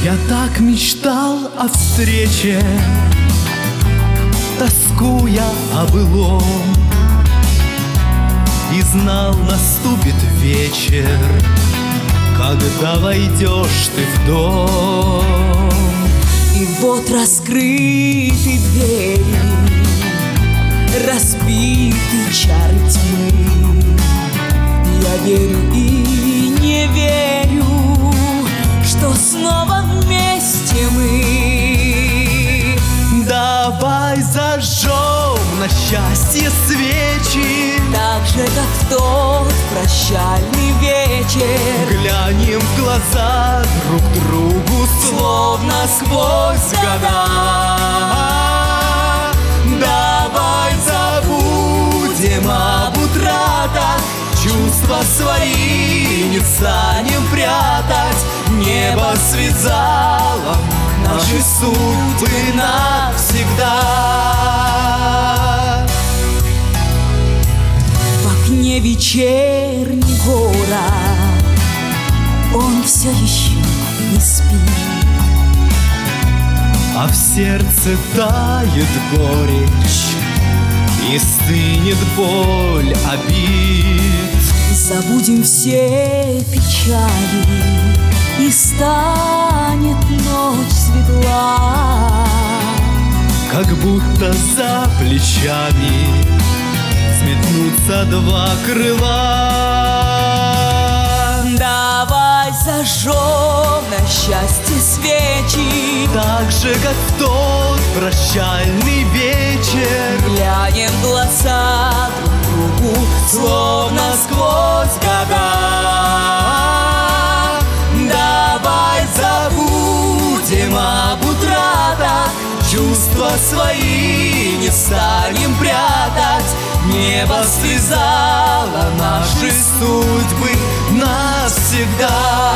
Я так мечтал о встрече, тоскуя о былом, и знал, наступит вечер, когда войдешь ты в дом. И вот раскрыты двери, разбиты чары тьмы. Я верю и не верю, что снова вместе мы. Давай зажжем на счастье свечи, Так же, как в тот прощальный вечер. глянем в глаза друг другу, словно сквозь года. Давай забудем об утратах, чувства свои не станем прятать. Небо связало наши судьбы навсегда. В окне вечерний город, он все еще не спит, А в сердце тает горечь и стынет боль обид. забудем все печали, и станет ночь светла. Как будто за плечами взметнутся два крыла. Давай зажжем на счастье свечи, Так же, как в тот прощальный вечер, глянем в глаза друг другу, словно сквозь года. Давай забудем об утратах, чувства свои не станем прятать. Небо связало наши судьбы навсегда.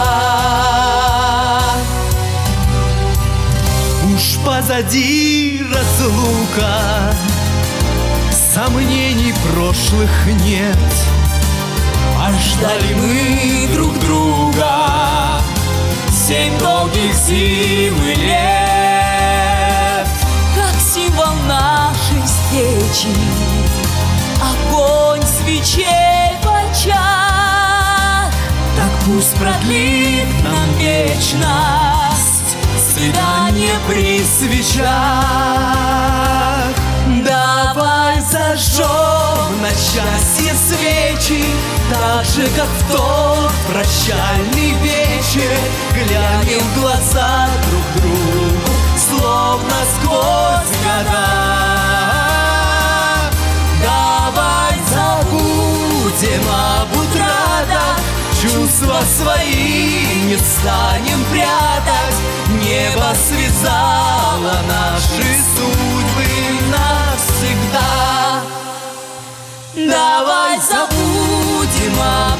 Уж позади разлука, сомнений прошлых нет. А ждали мы друг друга 7 долгих зим и лет. как символ нашей встречи, огонь свечей в очах. Так пусть продлит нам вечность свидание при свечах. Давай зажжем на счастье свечи, так же, как в тот прощальный вечер. Глянем в глаза друг другу, словно сквозь года. Давай забудем об утратах, чувства свои не станем прятать. Небо связало наши судьбы навсегда. Давай забудем